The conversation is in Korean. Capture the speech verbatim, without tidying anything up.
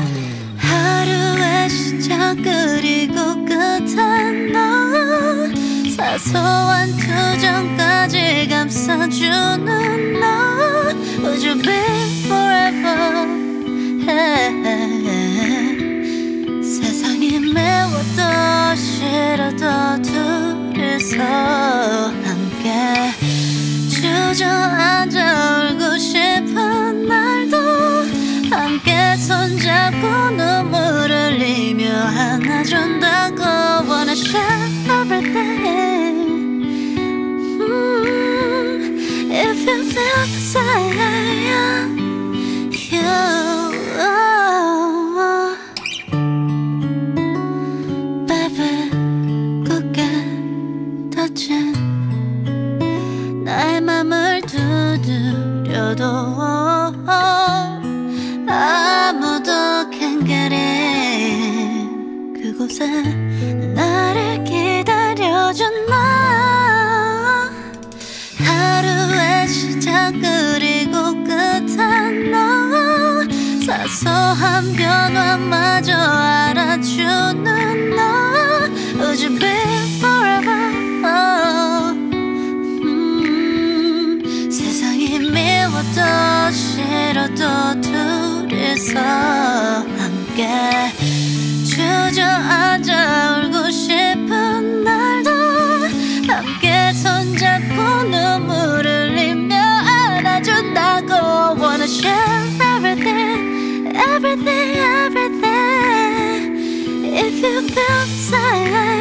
하루의 시작 그리고 끝은 너 사소한 투정까지 감싸주는 너 Would you be forever hey. 세상이 매워도 싫어도 둘이서 함께 주저앉아 울고 싶은 날도 함께 손잡고 눈물 흘리며 안아준다고 Wanna share everything mm, If you feel the same You Baby 굳게 닫힌 나의 맘을 두드려도 아무도 can't get in 그곳에 나를 기다려준 너 하루의 시작 그리고 끝은 너 사소한 변화마저 알아주는 너 Would you be forever oh. 음, 세상이 미워도 싫어도 둘이서 함께 주저앉아 울고 싶은 날도 함께 손잡고 눈물 흘리며 안아준다고 Wanna share everything, everything, everything If you feel the same